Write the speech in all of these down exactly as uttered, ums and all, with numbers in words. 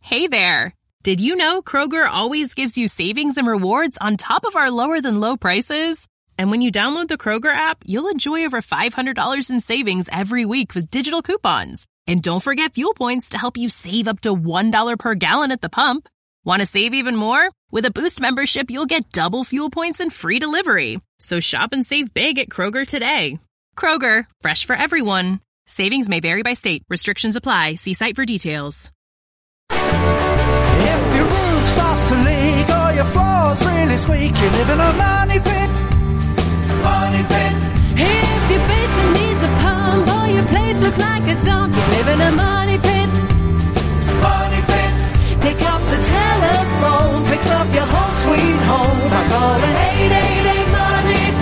Hey there! Did you know Kroger always gives you savings and rewards on top of our lower-than-low prices? And when you download the Kroger app, you'll enjoy over five hundred dollars in savings every week with digital coupons. And don't forget fuel points to help you save up to one dollar per gallon at the pump. Want to save even more? With a Boost membership, you'll get double fuel points and free delivery. So shop and save big at Kroger today. Kroger, fresh for everyone. Savings may vary by state. Restrictions apply. See site for details. If your roof starts to leak or your floor's really squeaky, you live in a money pit. Money pit. If your basement needs a pump or your place looks like a dump, you live in a money pit. Money pit. Pick up the telephone, fix up your home sweet home by calling eight eight eight money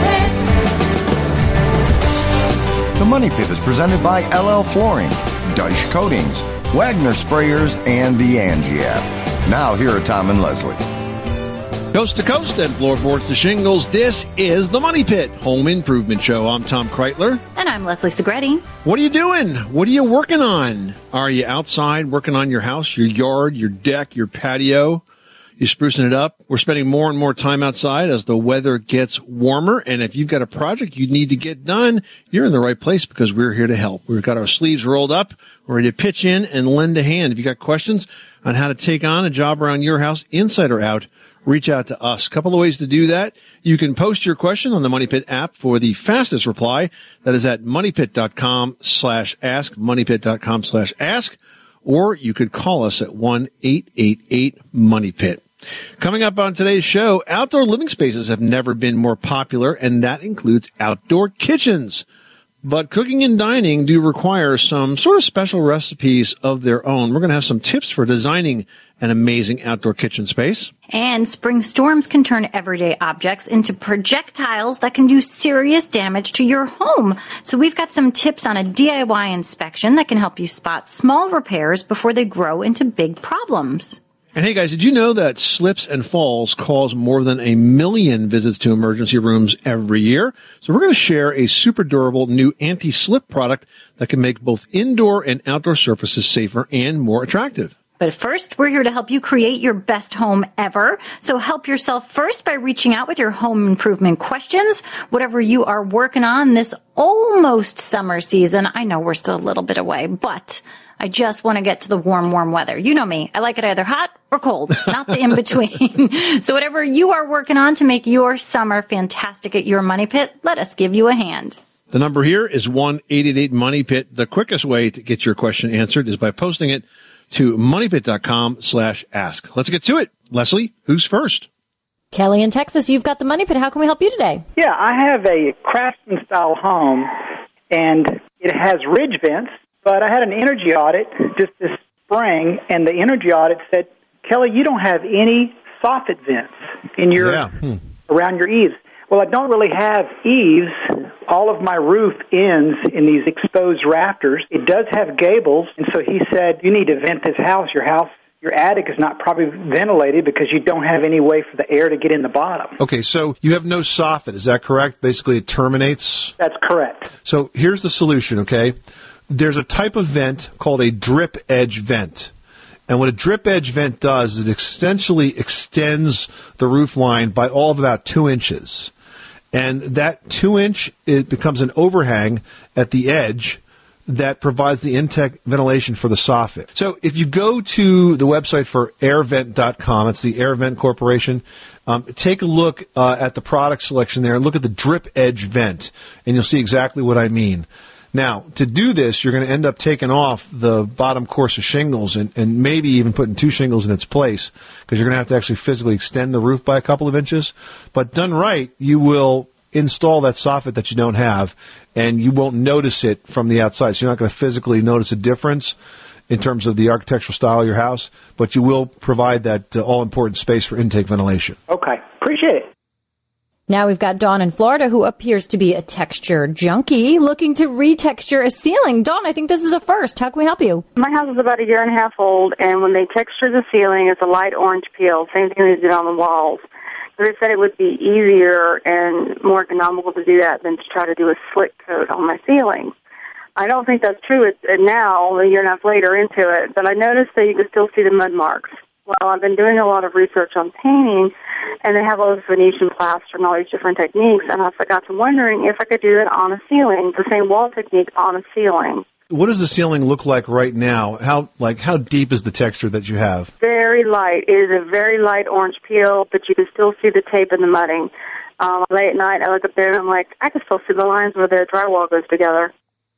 pit. The Money Pit is presented by L L Flooring, Dyche Coatings, Wagner Sprayers, and the Angie app. Now here are Tom and Leslie. Coast to coast and floorboards to shingles, this is the Money Pit Home Improvement Show. I'm Tom Kreitler. And I'm Leslie Segretti. What are you doing? What are you working on? Are you outside working on your house, your yard, your deck, your patio? You sprucing it up? We're spending more and more time outside as the weather gets warmer. And if you've got a project you need to get done, you're in the right place because we're here to help. We've got our sleeves rolled up. We're ready to pitch in and lend a hand. If you got questions on how to take on a job around your house, inside or out, reach out to us. A couple of ways to do that. You can post your question on the Money Pit app for the fastest reply. That is at moneypit.com slash ask, moneypit.com slash ask. Or you could call us at one eight eight eight money pit. Coming up on today's show, outdoor living spaces have never been more popular, and that includes outdoor kitchens. But cooking and dining do require some sort of special recipes of their own. We're going to have some tips for designing an amazing outdoor kitchen space. And spring storms can turn everyday objects into projectiles that can do serious damage to your home. So we've got some tips on a D I Y inspection that can help you spot small repairs before they grow into big problems. And hey guys, did you know that slips and falls cause more than a million visits to emergency rooms every year? So we're going to share a super durable new anti-slip product that can make both indoor and outdoor surfaces safer and more attractive. But first, we're here to help you create your best home ever. So help yourself first by reaching out with your home improvement questions. Whatever you are working on this almost summer season. I know we're still a little bit away, but I just want to get to the warm, warm weather. You know me. I like it either hot or cold, not the in-between. So whatever you are working on to make your summer fantastic at your Money Pit, let us give you a hand. The number here is one eight eight eight money pit. The quickest way to get your question answered is by posting it to moneypit.com slash ask. Let's get to it. Leslie, who's first? Kelly in Texas, you've got the Money Pit. How can we help you today? Yeah, I have a Craftsman-style home, and it has ridge vents. But I had an energy audit just this spring, and the energy audit said, Kelly, you don't have any soffit vents in your yeah. hmm. around your eaves. Well, I don't really have eaves. All of my roof ends in these exposed rafters. It does have gables, and so he said, you need to vent this house. Your house, your attic is not properly ventilated because you don't have any way for the air to get in the bottom. Okay, so you have no soffit. Is that correct? Basically, it terminates? That's correct. So here's the solution, okay? There's a type of vent called a drip edge vent. And what a drip edge vent does is it essentially extends the roof line by all of about two inches. And that two inch, it becomes an overhang at the edge that provides the intake ventilation for the soffit. So if you go to the website for air vent dot com, it's the AirVent Corporation, um, take a look uh, at the product selection there and look at the drip edge vent, and you'll see exactly what I mean. Now, to do this, you're going to end up taking off the bottom course of shingles and, and maybe even putting two shingles in its place because you're going to have to actually physically extend the roof by a couple of inches. But done right, you will install that soffit that you don't have, and you won't notice it from the outside. So you're not going to physically notice a difference in terms of the architectural style of your house, but you will provide that uh, all-important space for intake ventilation. Okay. Appreciate it. Now we've got Dawn in Florida, who appears to be a texture junkie, looking to retexture a ceiling. Dawn, I think this is a first. How can we help you? My house is about a year and a half old, and when they texture the ceiling, it's a light orange peel, same thing they did on the walls. So they said it would be easier and more economical to do that than to try to do a slick coat on my ceiling. I don't think that's true it, it now, a year and a half later into it, but I noticed that you can still see the mud marks. Well, I've been doing a lot of research on painting, and they have all this Venetian plaster and all these different techniques, and I got to wondering if I could do it on a ceiling, the same wall technique on a ceiling. What does the ceiling look like right now? How like how deep is the texture that you have? Very light. It is a very light orange peel, but you can still see the tape and the mudding. Um, late at night, I look up there and I'm like, I can still see the lines where the drywall goes together.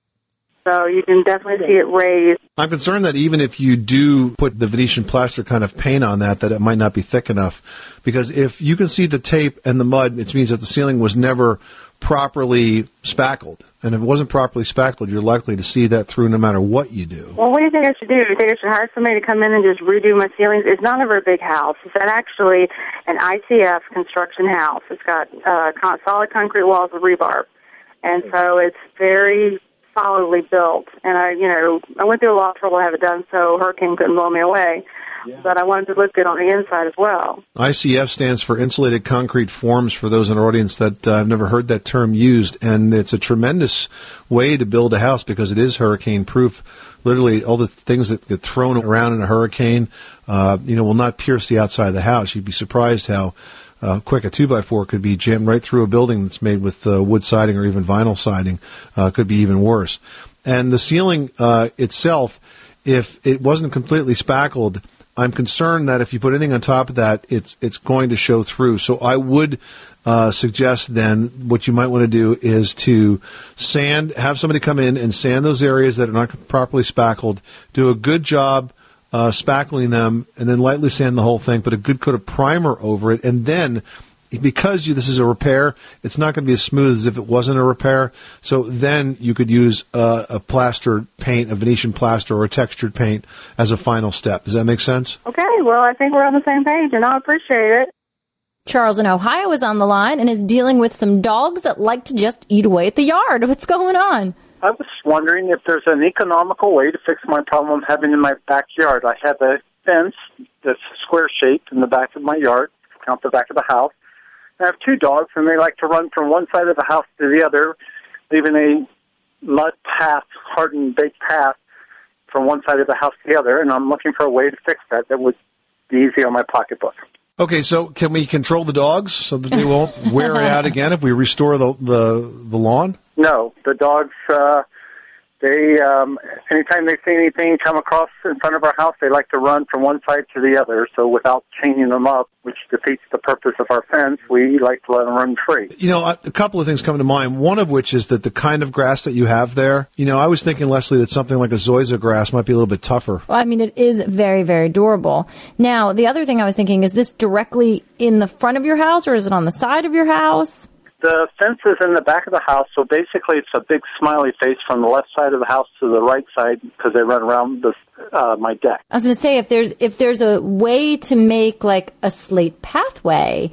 So you can definitely see it raised. I'm concerned that even if you do put the Venetian plaster kind of paint on that, that it might not be thick enough. Because if you can see the tape and the mud, it means that the ceiling was never properly spackled. And if it wasn't properly spackled, you're likely to see that through no matter what you do. Well, what do you think I should do? Do you think I should hire somebody to come in and just redo my ceilings? It's not a very big house. It's actually an I C F construction house. It's got uh, con- solid concrete walls with rebar. And so it's very solidly built, and I, you know, I went through a lot of trouble to have it done, so hurricane couldn't blow me away. Yeah. But I wanted to look good on the inside as well. I C F stands for Insulated Concrete Forms. For those in our audience that uh, have never heard that term used, and it's a tremendous way to build a house because it is hurricane-proof. Literally, all the things that get thrown around in a hurricane, uh, you know, will not pierce the outside of the house. You'd be surprised how Uh, quick a two by four could be jammed right through a building that's made with uh, wood siding or even vinyl siding. Uh, could be even worse. And the ceiling uh, itself, if it wasn't completely spackled, I'm concerned that if you put anything on top of that, it's it's going to show through. So I would uh, suggest then what you might want to do is to sand, have somebody come in and sand those areas that are not properly spackled. Do a good job Uh, spackling them, and then lightly sand the whole thing, put a good coat of primer over it, and then, because you, this is a repair, it's not going to be as smooth as if it wasn't a repair, so then you could use uh, a plaster paint, a Venetian plaster, or a textured paint as a final step. Does that make sense? Okay, well, I think we're on the same page, and I appreciate it. Charles in Ohio is on the line and is dealing with some dogs that like to just eat away at the yard. What's going on? I was wondering if there's an economical way to fix my problem I'm having in my backyard. I have a fence that's square-shaped in the back of my yard, out the back of the house. I have two dogs, and they like to run from one side of the house to the other, leaving a mud path, hardened, baked path from one side of the house to the other, and I'm looking for a way to fix that that would be easy on my pocketbook. Okay, so can we control the dogs so that they won't wear it out again if we restore the the, the lawn? No, the dogs, uh, they, um, anytime they see anything come across in front of our house, they like to run from one side to the other. So without chaining them up, which defeats the purpose of our fence, we like to let them run free. You know, a couple of things come to mind. One of which is that the kind of grass that you have there, you know, I was thinking, Leslie, that something like a zoysia grass might be a little bit tougher. Well, I mean, it is very, very durable. Now, the other thing I was thinking, is this directly in the front of your house, or is it on the side of your house? The fence is in the back of the house, so basically it's a big smiley face from the left side of the house to the right side because they run around the, uh, my deck. I was going to say, if there's if there's a way to make like a slate pathway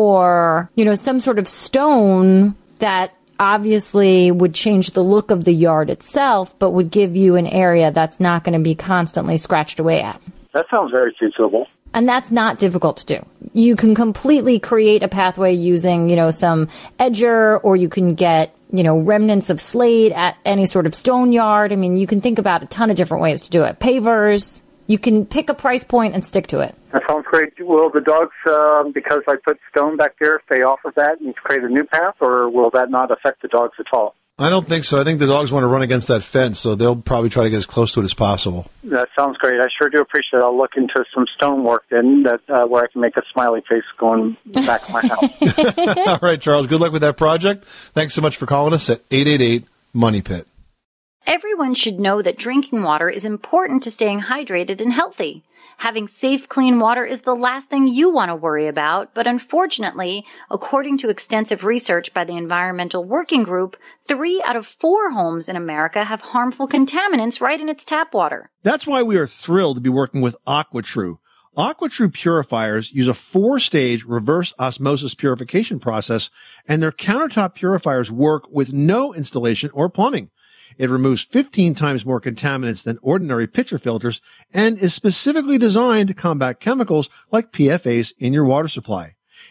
or, you know, some sort of stone that obviously would change the look of the yard itself, but would give you an area that's not going to be constantly scratched away at. That sounds very feasible. And that's not difficult to do. You can completely create a pathway using, you know, some edger, or you can get, you know, remnants of slate at any sort of stone yard. I mean, you can think about a ton of different ways to do it. Pavers. You can pick a price point and stick to it. That sounds great. Will the dogs, uh, because I put stone back there, stay off of that and create a new path, or will that not affect the dogs at all? I don't think so. I think the dogs want to run against that fence, so they'll probably try to get as close to it as possible. That sounds great. I sure do appreciate it. I'll look into some stonework then, that uh, where I can make a smiley face going back to my house. All right, Charles. Good luck with that project. Thanks so much for calling us at eight eight eight, money pit. Everyone should know that drinking water is important to staying hydrated and healthy. Having safe, clean water is the last thing you want to worry about, but unfortunately, according to extensive research by the Environmental Working Group, three out of four homes in America have harmful contaminants right in its tap water. That's why we are thrilled to be working with AquaTrue. AquaTrue purifiers use a four-stage reverse osmosis purification process, and their countertop purifiers work with no installation or plumbing. It removes fifteen times more contaminants than ordinary pitcher filters and is specifically designed to combat chemicals like P F As in your water supply.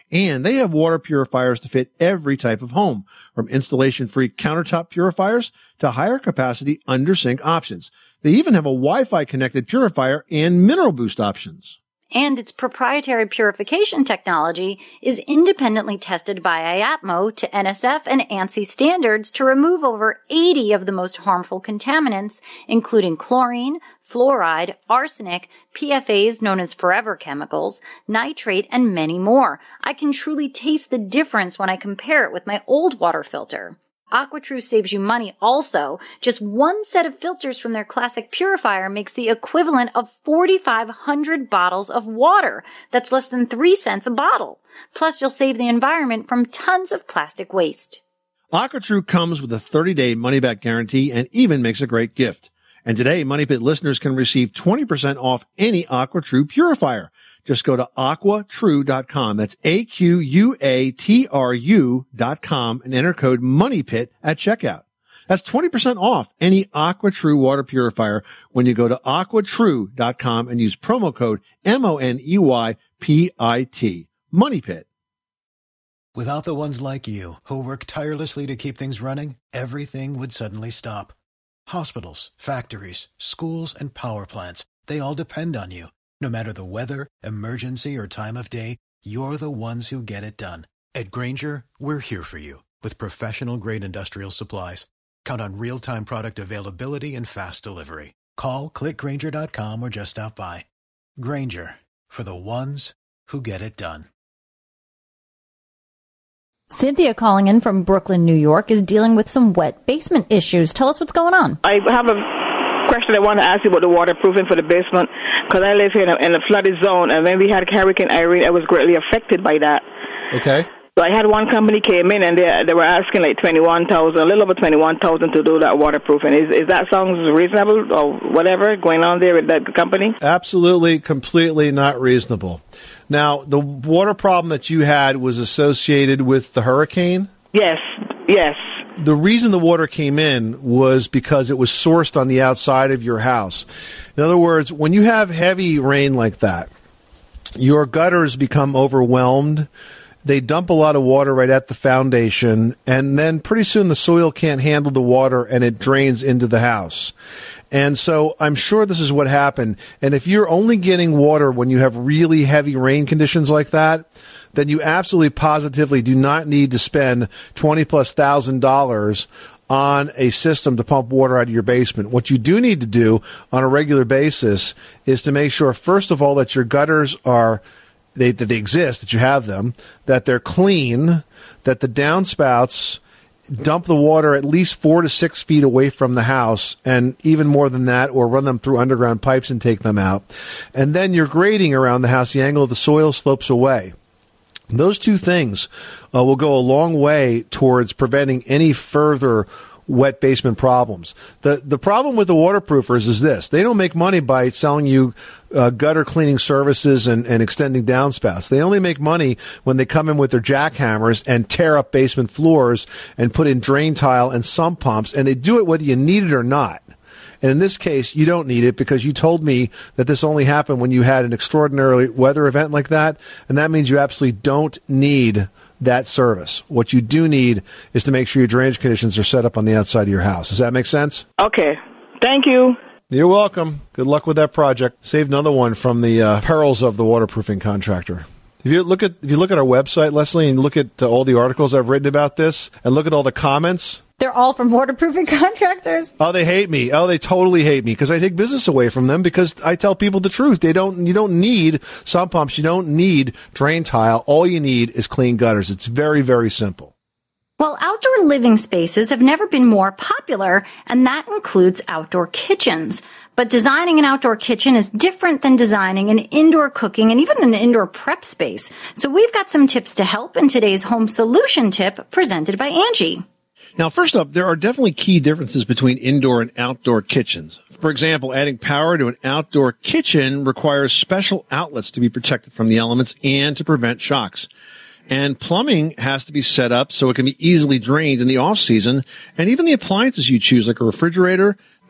And they have water purifiers to fit every type of home, from installation-free countertop purifiers to higher capacity under-sink options. They even have a Wi-Fi connected purifier and mineral boost options. And its proprietary purification technology is independently tested by I A T M O to N S F and ANSI standards to remove over eighty of the most harmful contaminants, including chlorine, fluoride, arsenic, P F As known as forever chemicals, nitrate, and many more. I can truly taste the difference when I compare it with my old water filter. AquaTrue saves you money also. Just one set of filters from their classic purifier makes the equivalent of forty-five hundred bottles of water. That's less than three cents a bottle. Plus, you'll save the environment from tons of plastic waste. AquaTrue comes with a thirty-day money-back guarantee and even makes a great gift. And today, Money Pit listeners can receive twenty percent off any AquaTrue purifier. Just go to aqua true dot com. That's A Q U A T R U dot com and enter code MONEYPIT at checkout. That's twenty percent off any AquaTrue water purifier when you go to aqua true dot com and use promo code M O N E Y P I T. MONEYPIT. Without the ones like you, who work tirelessly to keep things running, everything would suddenly stop. Hospitals, factories, schools, and power plants, they all depend on you. No matter the weather, emergency, or time of day, you're the ones who get it done. At Grainger, we're here for you with professional-grade industrial supplies. Count on real-time product availability and fast delivery. Call, click Grainger dot com, or just stop by. Grainger, for the ones who get it done. Cynthia calling in from Brooklyn, New York, is dealing with some wet basement issues. Tell us what's going on. I have a question I want to ask you about the waterproofing for the basement, because I live here in a, in a flooded zone, and when we had Hurricane Irene, I was greatly affected by that. Okay. So I had one company came in, and they they were asking like twenty-one thousand dollars, a little over twenty-one thousand dollars to do that waterproofing. Is is that sounds reasonable or whatever going on there with that company? Absolutely, completely not reasonable. Now, the water problem that you had was associated with the hurricane? Yes, yes. The reason the water came in was because it was sourced on the outside of your house. In other words, when you have heavy rain like that, your gutters become overwhelmed. They dump a lot of water right at the foundation, and then pretty soon the soil can't handle the water and it drains into the house. And so I'm sure this is what happened. And if you're only getting water when you have really heavy rain conditions like that, then you absolutely positively do not need to spend twenty plus thousand dollars on a system to pump water out of your basement. What you do need to do on a regular basis is to make sure, first of all, that your gutters are They, that they exist, that you have them, that they're clean, that the downspouts dump the water at least four to six feet away from the house, and even more than that, or run them through underground pipes and take them out. And then your grading around the house, the angle of the soil slopes away. Those two things uh, will go a long way towards preventing any further wet basement problems. The the problem with the waterproofers is this. They don't make money by selling you uh, gutter cleaning services and, and extending downspouts. They only make money when they come in with their jackhammers and tear up basement floors and put in drain tile and sump pumps, and they do it whether you need it or not. And in this case, you don't need it because you told me that this only happened when you had an extraordinary weather event like that, and that means you absolutely don't need that service. What you do need is to make sure your drainage conditions are set up on the outside of your house. Does that make sense? Okay. Thank you. You're welcome. Good luck with that project. Save another one from the uh, perils of the waterproofing contractor. If you look at if you look at our website, Leslie, and look at uh, all the articles I've written about this, and look at all the comments. They're all from waterproofing contractors. Oh, they hate me. Oh, they totally hate me because I take business away from them because I tell people the truth. They don't. You don't need sump pumps. You don't need drain tile. All you need is clean gutters. It's very, very simple. Well, outdoor living spaces have never been more popular, and that includes outdoor kitchens. But designing an outdoor kitchen is different than designing an indoor cooking and even an indoor prep space. So we've got some tips to help in today's home solution tip presented by Angie. Now, first up, there are definitely key differences between indoor and outdoor kitchens. For example, adding power to an outdoor kitchen requires special outlets to be protected from the elements and to prevent shocks. And plumbing has to be set up so it can be easily drained in the off-season. And even the appliances you choose, like a refrigerator,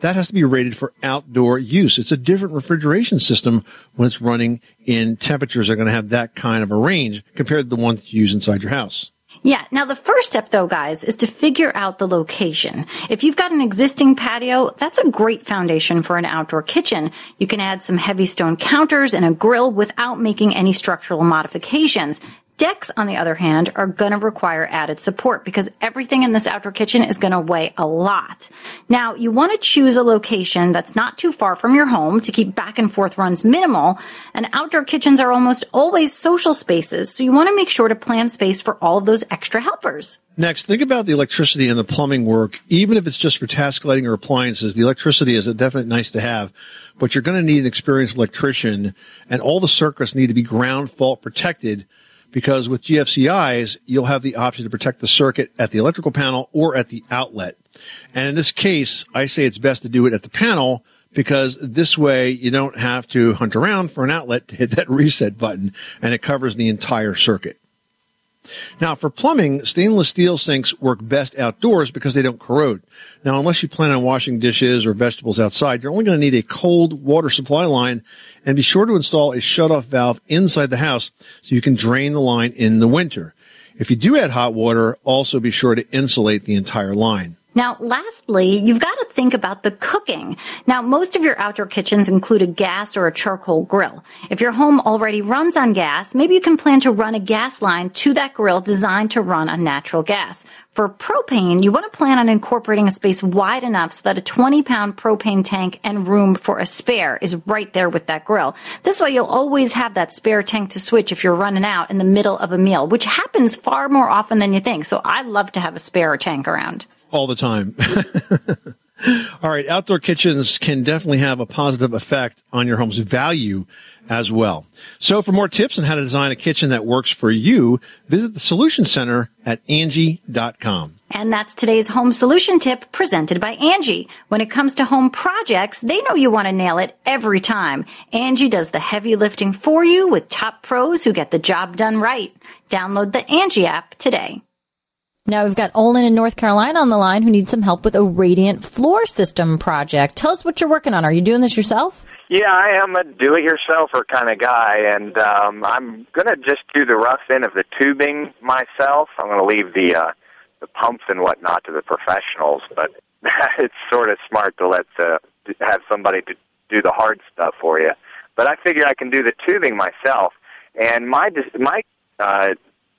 that has to be rated for outdoor use. It's a different refrigeration system when it's running in temperatures that are going to have that kind of a range compared to the one that you use inside your house. Yeah. Now, the first step, though, guys, is to figure out the location. If you've got an existing patio, that's a great foundation for an outdoor kitchen. You can add some heavy stone counters and a grill without making any structural modifications. Decks, on the other hand, are going to require added support because everything in this outdoor kitchen is going to weigh a lot. Now, you want to choose a location that's not too far from your home to keep back and forth runs minimal, and outdoor kitchens are almost always social spaces, so you want to make sure to plan space for all of those extra helpers. Next, think about the electricity and the plumbing work. Even if it's just for task lighting or appliances, the electricity is a definite nice to have, but you're going to need an experienced electrician, and all the circuits need to be ground fault protected, because with G F C Is, you'll have the option to protect the circuit at the electrical panel or at the outlet. And in this case, I say it's best to do it at the panel because this way you don't have to hunt around for an outlet to hit that reset button, and it covers the entire circuit. Now, for plumbing, stainless steel sinks work best outdoors because they don't corrode. Now, unless you plan on washing dishes or vegetables outside, you're only going to need a cold water supply line, and be sure to install a shutoff valve inside the house so you can drain the line in the winter. If you do add hot water, also be sure to insulate the entire line. Now, lastly, you've got to think about the cooking. Now, most of your outdoor kitchens include a gas or a charcoal grill. If your home already runs on gas, maybe you can plan to run a gas line to that grill designed to run on natural gas. For propane, you want to plan on incorporating a space wide enough so that a twenty pound propane tank and room for a spare is right there with that grill. This way, you'll always have that spare tank to switch if you're running out in the middle of a meal, which happens far more often than you think. So I love to have a spare tank around. All the time. All right. Outdoor kitchens can definitely have a positive effect on your home's value as well. So for more tips on how to design a kitchen that works for you, visit the Solution Center at Angie dot com. And that's today's home solution tip presented by Angie. When it comes to home projects, they know you want to nail it every time. Angie does the heavy lifting for you with top pros who get the job done right. Download the Angie app today. Now we've got Olin in North Carolina on the line who needs some help with a radiant floor system project. Tell us what you're working on. Are you doing this yourself? Yeah, I am a do-it-yourselfer kind of guy, and um, I'm going to just do the rough end of the tubing myself. I'm going to leave the uh, the pumps and whatnot to the professionals, but it's sort of smart to let the, have somebody to do the hard stuff for you. But I figure I can do the tubing myself, and my my uh,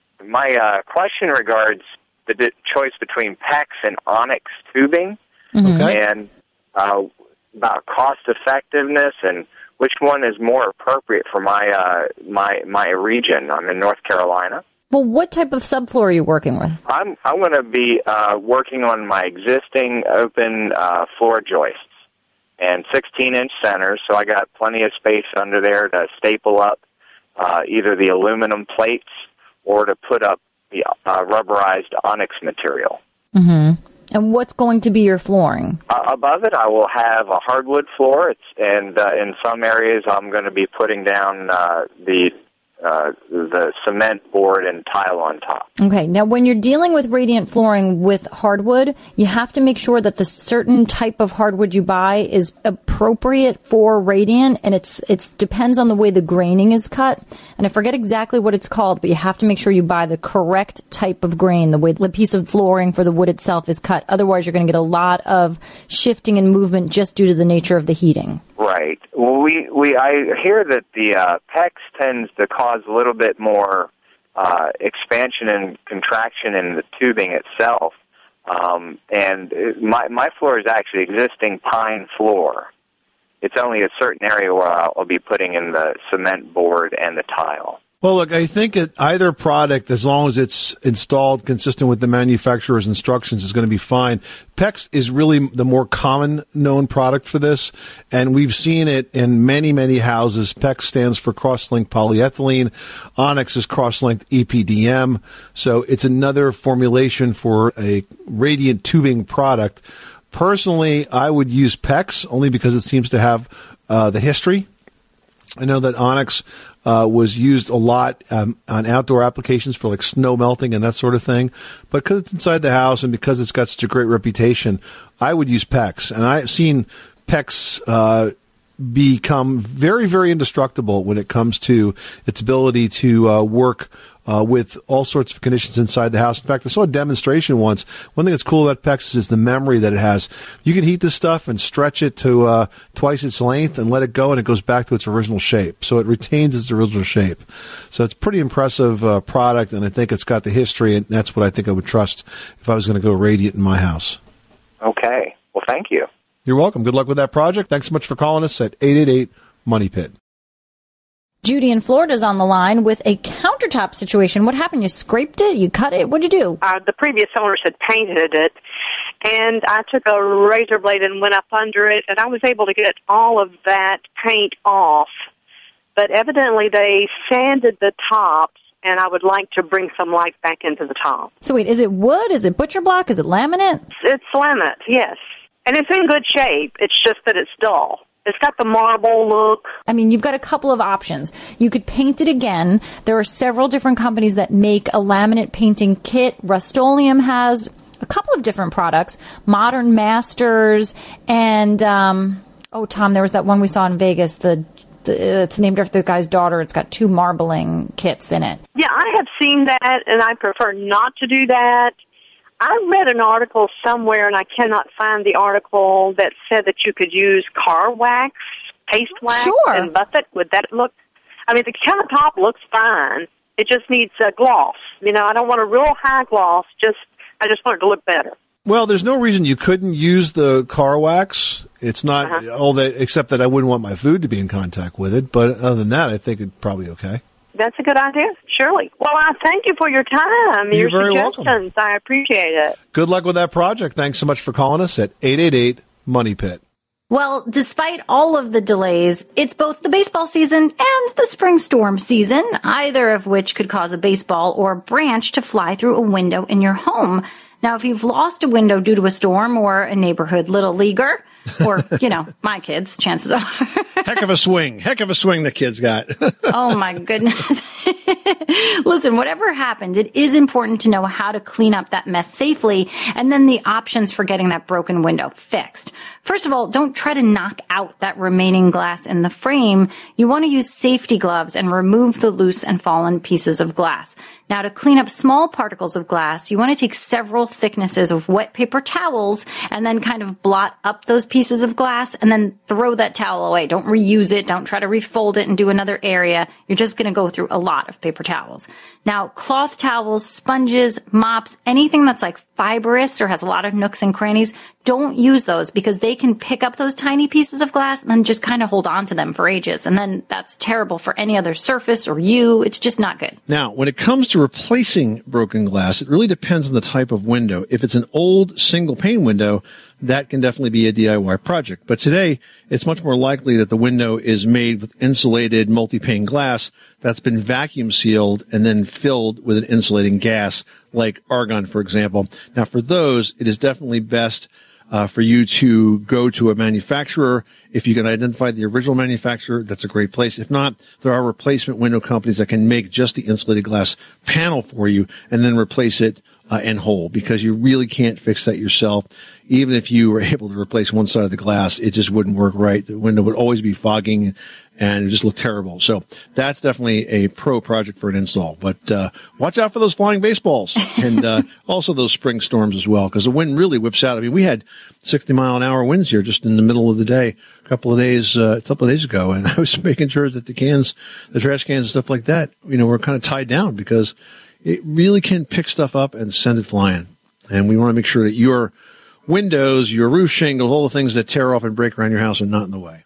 my uh, question regards the di- choice between PEX and Onyx tubing, Mm-hmm. Okay. and uh, about cost effectiveness and which one is more appropriate for my uh, my my region. I'm in North Carolina. Well, what type of subfloor are you working with? I'm I'm going to be uh, working on my existing open uh, floor joists and sixteen inch centers, so I got plenty of space under there to staple up uh, either the aluminum plates or to put up the uh, rubberized onyx material. Mm-hmm. And what's going to be your flooring? Uh, above it, I will have a hardwood floor, it's, and uh, in some areas, I'm going to be putting down uh, the uh, the cement board and tile on top. Okay. Now, when you're dealing with radiant flooring with hardwood, you have to make sure that the certain type of hardwood you buy is appropriate for radiant, and it's it depends on the way the graining is cut. And I forget exactly what it's called, but you have to make sure you buy the correct type of grain, the way the piece of flooring for the wood itself is cut. Otherwise, you're going to get a lot of shifting and movement just due to the nature of the heating. Right. Well, we, we I hear that the uh, PEX tends to cause a little bit more uh, expansion and contraction in the tubing itself. Um, and it, my my floor is actually existing pine floor. It's only a certain area where I'll, I'll be putting in the cement board and the tile. Well, look, I think it, either product, as long as it's installed consistent with the manufacturer's instructions, is going to be fine. PEX is really the more common known product for this, and we've seen it in many, many houses. PEX stands for cross-linked polyethylene. Onyx is cross-linked E P D M. So it's another formulation for a radiant tubing product. Personally, I would use PEX only because it seems to have uh, the history. I know that Onyx uh, was used a lot um, on outdoor applications for like snow melting and that sort of thing. But because it's inside the house and because it's got such a great reputation, I would use PEX. And I've seen PEX uh, become very, very indestructible when it comes to its ability to uh, work Uh, with all sorts of conditions inside the house. In fact, I saw a demonstration once. One thing that's cool about PEX is the memory that it has. You can heat this stuff and stretch it to uh, twice its length and let it go, and it goes back to its original shape. So it retains its original shape. So it's a pretty impressive uh, product, and I think it's got the history, and that's what I think I would trust if I was going to go radiant in my house. Okay. Well, thank you. You're welcome. Good luck with that project. Thanks so much for calling us at eight eight eight, money pit. Judy in Florida is on the line with a countertop situation. What happened? You scraped it? You cut it? What'd you do? Uh, the previous owners had painted it, and I took a razor blade and went up under it, and I was able to get all of that paint off. But evidently they sanded the tops, and I would like to bring some life back into the top. So wait, is it wood? Is it butcher block? Is it laminate? It's laminate, yes. And it's in good shape. It's just that it's dull. It's got the marble look. I mean, you've got a couple of options. You could paint it again. There are several different companies that make a laminate painting kit. Rust-Oleum has a couple of different products. Modern Masters and, um, oh, Tom, there was that one we saw in Vegas. The, the It's named after the guy's daughter. It's got two marbling kits in it. Yeah, I have seen that, and I prefer not to do that. I read an article somewhere, and I cannot find the article, that said that you could use car wax, paste wax, sure. and buff it. Would that look? I mean, the countertop looks fine. It just needs a gloss. You know, I don't want a real high gloss. Just, I just want it to look better. Well, there's no reason you couldn't use the car wax. It's not Uh-huh. all that, except that I wouldn't want my food to be in contact with it. But other than that, I think it's probably okay. That's a good idea, surely. Well, I thank you for your time, You're your very suggestions. welcome. I appreciate it. Good luck with that project. Thanks so much for calling us at eight eight eight, money pit. Well, despite all of the delays, it's both the baseball season and the spring storm season, either of which could cause a baseball or branch to fly through a window in your home. Now, if you've lost a window due to a storm or a neighborhood little leaguer, or, you know, my kids, chances are. Heck of a swing. Heck of a swing the kids got. Oh, my goodness. Listen, whatever happened, it is important to know how to clean up that mess safely and then the options for getting that broken window fixed. First of all, don't try to knock out that remaining glass in the frame. You want to use safety gloves and remove the loose and fallen pieces of glass. Now, to clean up small particles of glass, you want to take several thicknesses of wet paper towels and then kind of blot up those pieces of glass and then throw that towel away. Don't reuse it. Don't try to refold it and do another area. You're just going to go through a lot of paper towels. Now, cloth towels, sponges, mops, anything that's like fibrous or has a lot of nooks and crannies, don't use those because they can pick up those tiny pieces of glass and then just kind of hold on to them for ages. And then that's terrible for any other surface or you. It's just not good. Now, when it comes to replacing broken glass, it really depends on the type of window. If it's an old single pane window, that can definitely be a D I Y project. But today, it's much more likely that the window is made with insulated multi-pane glass that's been vacuum sealed and then filled with an insulating gas, like argon, for example. Now, for those, it is definitely best uh, for you to go to a manufacturer. If you can identify the original manufacturer, that's a great place. If not, there are replacement window companies that can make just the insulated glass panel for you and then replace it uh, in whole, because you really can't fix that yourself. Even if you were able to replace one side of the glass, it just wouldn't work right. The window would always be fogging and it just look terrible. So that's definitely a pro project for an install. But uh watch out for those flying baseballs and uh also those spring storms as well, because the wind really whips out. I mean, we had sixty mile an hour winds here just in the middle of the day a couple of days uh, a couple of days ago, and I was making sure that the cans, the trash cans and stuff like that, you know, were kind of tied down because it really can pick stuff up and send it flying. And we want to make sure that your windows, your roof shingles, all the things that tear off and break around your house are not in the way.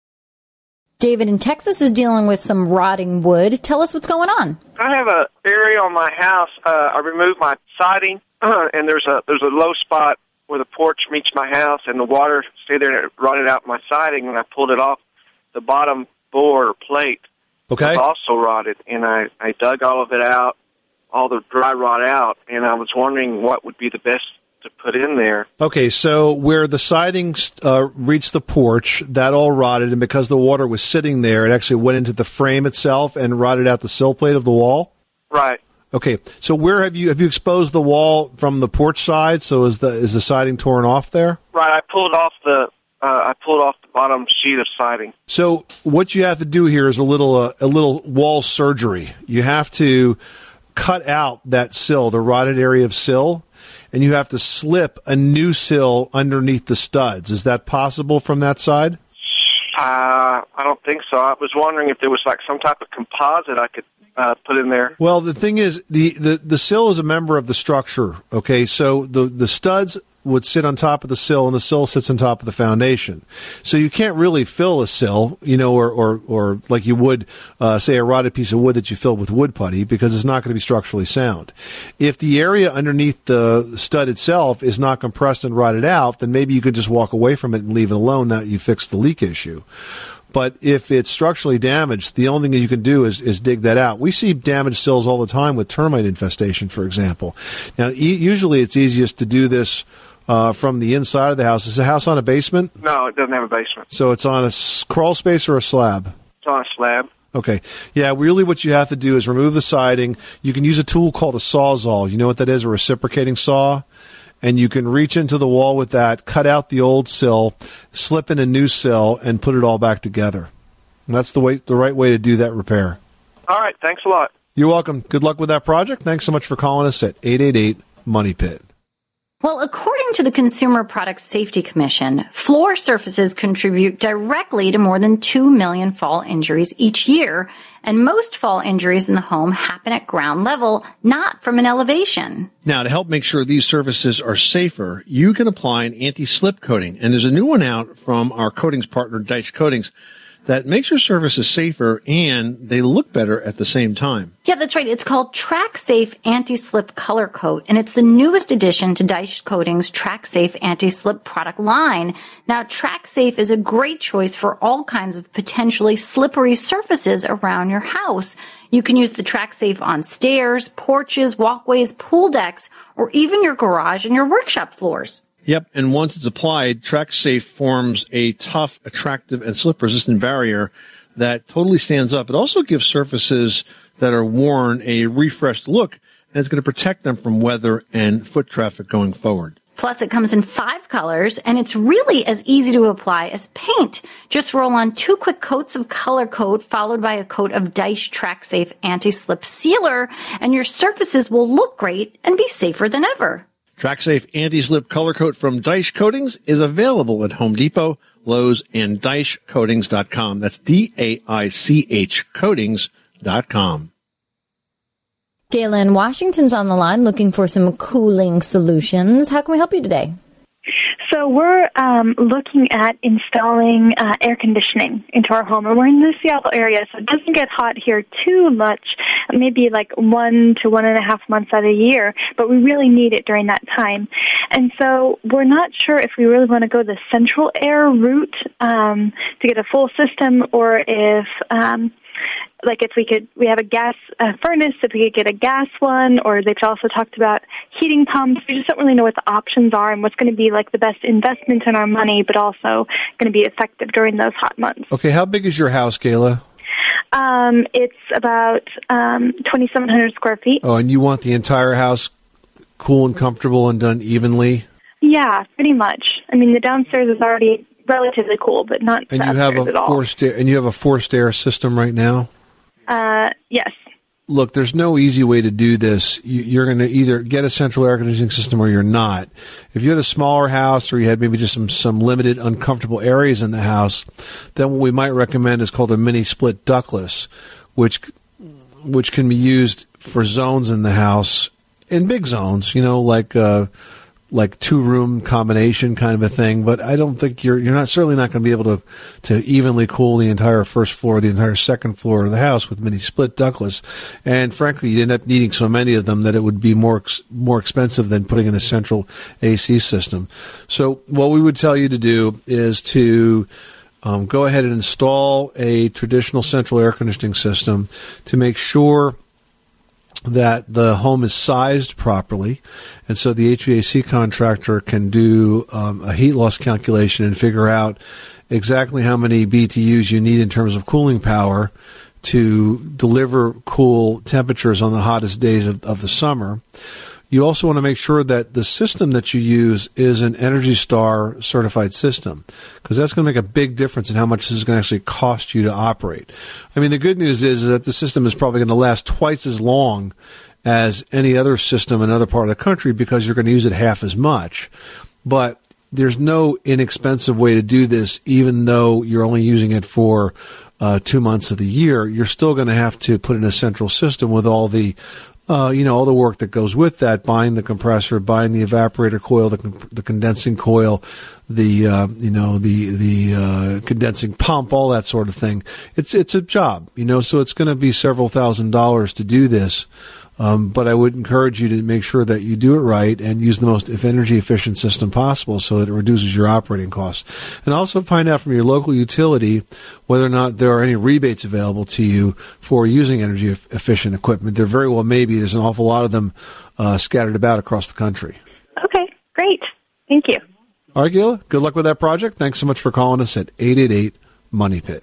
David in Texas is dealing with some rotting wood. Tell us what's going on. I have a area on my house. Uh, I removed my siding, uh, and there's a there's a low spot where the porch meets my house, and the water stayed there and it rotted out my siding. And I pulled it off. The bottom board or plate okay. was also rotted, and I I dug all of it out, all the dry rot out, and I was wondering what would be the best to put in there. Okay, so where the siding uh, reached the porch, that all rotted, and because the water was sitting there, it actually went into the frame itself and rotted out the sill plate of the wall? Right. Okay, so where have you have you exposed the wall from the porch side? So is the is the siding torn off there? Right, I pulled off the uh, I pulled off the bottom sheet of siding. So what you have to do here is a little uh, a little wall surgery. You have to cut out that sill, the rotted area of sill, and you have to slip a new sill underneath the studs. Is that possible from that side? Uh, I don't think so. I was wondering if there was like some type of composite I could uh, put in there. Well, the thing is, the, the, the sill is a member of the structure, okay? So the, the studs would sit on top of the sill, and the sill sits on top of the foundation. So you can't really fill a sill, you know, or, or, or like you would, uh, say, a rotted piece of wood that you filled with wood putty, because it's not going to be structurally sound. If the area underneath the stud itself is not compressed and rotted out, then maybe you could just walk away from it and leave it alone now that you fixed the leak issue. But if it's structurally damaged, the only thing that you can do is, is dig that out. We see damaged sills all the time with termite infestation, for example. Now, e- usually it's easiest to do this uh, from the inside of the house. Is the house on a basement? No, it doesn't have a basement. So it's on a s- crawl space or a slab? It's on a slab. Okay. Yeah, really what you have to do is remove the siding. You can use a tool called a sawzall. You know what that is, a reciprocating saw? And you can reach into the wall with that, cut out the old sill, slip in a new sill, and put it all back together. And that's the way, the right way to do that repair. All right. Thanks a lot. You're welcome. Good luck with that project. Thanks so much for calling us at eight eight eight, money pit. Well, according to the Consumer Product Safety Commission, floor surfaces contribute directly to more than two million fall injuries each year, and most fall injuries in the home happen at ground level, not from an elevation. Now, to help make sure these surfaces are safer, you can apply an anti-slip coating, and there's a new one out from our coatings partner, Deitsch Coatings, that makes your surfaces safer and they look better at the same time. Yeah, that's right. It's called Track Safe Anti-Slip Color Coat, and it's the newest addition to Deitsch Coatings' Track Safe Anti-Slip product line. Now, Track Safe is a great choice for all kinds of potentially slippery surfaces around your house. You can use the Track Safe on stairs, porches, walkways, pool decks, or even your garage and your workshop floors. Yep, and once it's applied, Track Safe forms a tough, attractive, and slip-resistant barrier that totally stands up. It also gives surfaces that are worn a refreshed look, and it's going to protect them from weather and foot traffic going forward. Plus, it comes in five colors, and it's really as easy to apply as paint. Just roll on two quick coats of Color Coat, followed by a coat of Deitsch Track Safe Anti-Slip Sealer, and your surfaces will look great and be safer than ever. Track Safe Anti-Slip Color Coat from Deitsch Coatings is available at Home Depot, Lowe's, and Deitsch Coatings dot com. That's D A I C H Coatings dot com. Galen Washington's on the line looking for some cooling solutions. How can we help you today? So we're um, looking at installing uh, air conditioning into our home. And we're in the Seattle area, so it doesn't get hot here too much, maybe like one to one and a half months out of the year, but we really need it during that time. And so we're not sure if we really want to go the central air route um, to get a full system, or if... Um, Like if we could, we have a gas uh, furnace, if we could get a gas one, or they've also talked about heating pumps. We just don't really know what the options are and what's going to be like the best investment in our money, but also going to be effective during those hot months. Okay, how big is your house, Kayla? Um, it's about um, twenty-seven hundred square feet. Oh, and you want the entire house cool and comfortable and done evenly? Yeah, pretty much. I mean, the downstairs is already relatively cool, but not And the you have upstairs a at all. forced air, and you have a forced air system right now? Uh, yes. Look, there's no easy way to do this. You, you're going to either get a central air conditioning system or you're not. If you had a smaller house or you had maybe just some, some limited uncomfortable areas in the house, then what we might recommend is called a mini split ductless, which which can be used for zones in the house, in big zones, you know, like uh, like two room combination kind of a thing. But I don't think you're you're not certainly not going to be able to to evenly cool the entire first floor, the entire second floor of the house with mini split ductless. And frankly, you end up needing so many of them that it would be more more expensive than putting in a central A C system. So what we would tell you to do is to um, go ahead and install a traditional central air conditioning system to make sure that the home is sized properly, and so the H V A C contractor can do um, a heat loss calculation and figure out exactly how many B T Us you need in terms of cooling power to deliver cool temperatures on the hottest days of, of the summer. You also want to make sure that the system that you use is an Energy Star certified system, because that's going to make a big difference in how much this is going to actually cost you to operate. I mean, the good news is that the system is probably going to last twice as long as any other system in another part of the country because you're going to use it half as much. But there's no inexpensive way to do this, even though you're only using it for uh, two months of the year. You're still going to have to put in a central system with all the Uh, you know, all the work that goes with that, buying the compressor, buying the evaporator coil, the, the condensing coil, the, uh, you know, the, the, uh, condensing pump, all that sort of thing. It's, it's a job, you know, so it's going to be several thousand dollars to do this. Um, but I would encourage you to make sure that you do it right and use the most energy efficient system possible so that it reduces your operating costs. And also find out from your local utility whether or not there are any rebates available to you for using energy efficient equipment. There very well may be. There's an awful lot of them uh, scattered about across the country. Okay, great. Thank you. All right, Gayla, good luck with that project. Thanks so much for calling us at eight eight eight, money pit.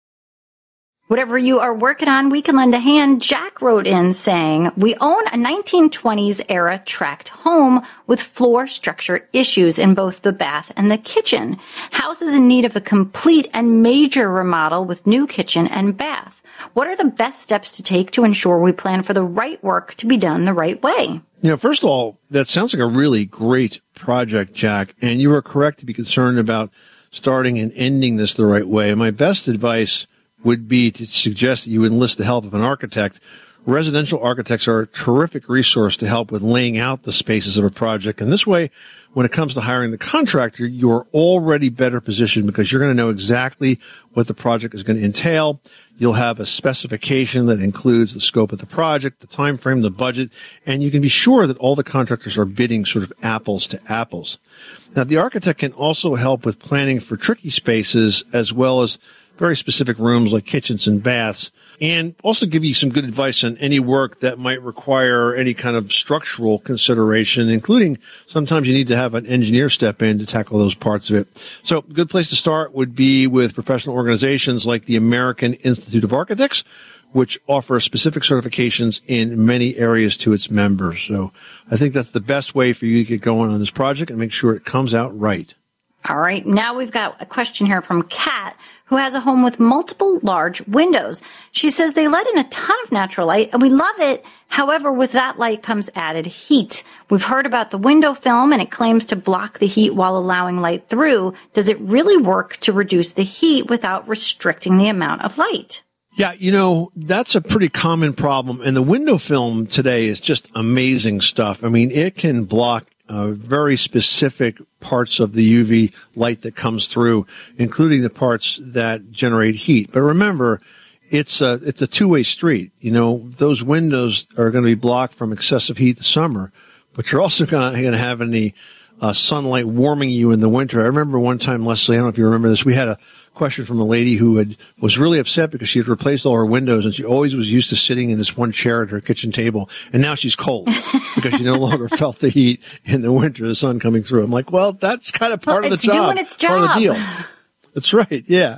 Whatever you are working on, we can lend a hand. Jack wrote in saying, we own a nineteen twenties era tract home with floor structure issues in both the bath and the kitchen. House is in need of a complete and major remodel with new kitchen and bath. What are the best steps to take to ensure we plan for the right work to be done the right way? You know, first of all, that sounds like a really great project, Jack, and you are correct to be concerned about starting and ending this the right way. And my best advice would be to suggest that you enlist the help of an architect. Residential architects are a terrific resource to help with laying out the spaces of a project. And this way, when it comes to hiring the contractor, you're already better positioned because you're going to know exactly what the project is going to entail. You'll have a specification that includes the scope of the project, the time frame, the budget, and you can be sure that all the contractors are bidding sort of apples to apples. Now, the architect can also help with planning for tricky spaces as well as very specific rooms like kitchens and baths, and also give you some good advice on any work that might require any kind of structural consideration, including sometimes you need to have an engineer step in to tackle those parts of it. So a good place to start would be with professional organizations like the American Institute of Architects, which offer specific certifications in many areas to its members. So I think that's the best way for you to get going on this project and make sure it comes out right. All right. Now we've got a question here from Kat, who has a home with multiple large windows. She says they let in a ton of natural light, and we love it. However, with that light comes added heat. We've heard about the window film, and it claims to block the heat while allowing light through. Does it really work to reduce the heat without restricting the amount of light? Yeah, you know, that's a pretty common problem. And the window film today is just amazing stuff. I mean, it can block Uh, very specific parts of the U V light that comes through, including the parts that generate heat. But remember, it's a, it's a two-way street. You know, those windows are going to be blocked from excessive heat in the summer, but you're also going to have any uh, sunlight warming you in the winter. I remember one time, Leslie, I don't know if you remember this, we had a question from a lady who had was really upset because she had replaced all her windows and she always was used to sitting in this one chair at her kitchen table, and now she's cold because she no longer felt the heat in the winter, the sun coming through. I'm like, well, that's kind of part well, of the job, doing its job. Part of the deal. That's right, yeah.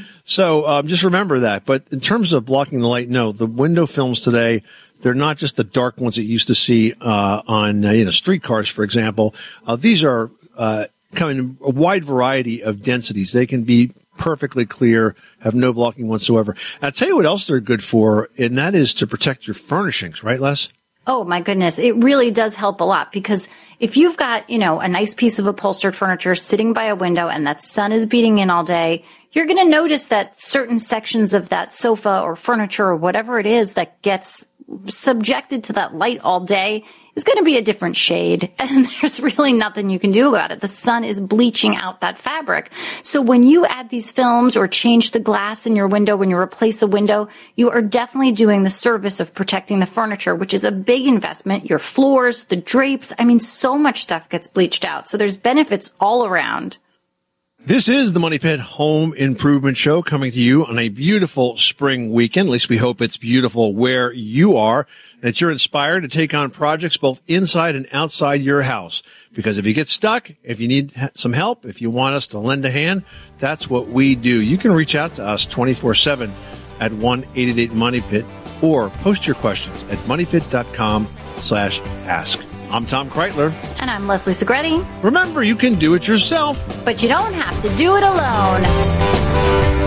So um, just remember that. But in terms of blocking the light, no, the window films today, they're not just the dark ones that you used to see uh, on uh, you know streetcars, for example. Uh, these are uh, coming in a wide variety of densities. They can be perfectly clear, have no blocking whatsoever. I'll tell you what else they're good for, and that is to protect your furnishings, right, Les? Oh, my goodness. It really does help a lot because if you've got, you know, a nice piece of upholstered furniture sitting by a window and that sun is beating in all day, you're going to notice that certain sections of that sofa or furniture or whatever it is that gets subjected to that light all day is going to be a different shade, and there's really nothing you can do about it. The sun is bleaching out that fabric. So when you add these films or change the glass in your window, when you replace a window, you are definitely doing the service of protecting the furniture, which is a big investment. Your floors, the drapes, I mean, so much stuff gets bleached out. So there's benefits all around. This is the Money Pit Home Improvement Show coming to you on a beautiful spring weekend. At least we hope it's beautiful where you are, that you're inspired to take on projects both inside and outside your house. Because if you get stuck, if you need some help, if you want us to lend a hand, that's what we do. You can reach out to us twenty-four seven at one eight eight eight money pit or post your questions at moneypit.com slash ask. I'm Tom Kreitler. And I'm Leslie Segretti. Remember, you can do it yourself, but you don't have to do it alone.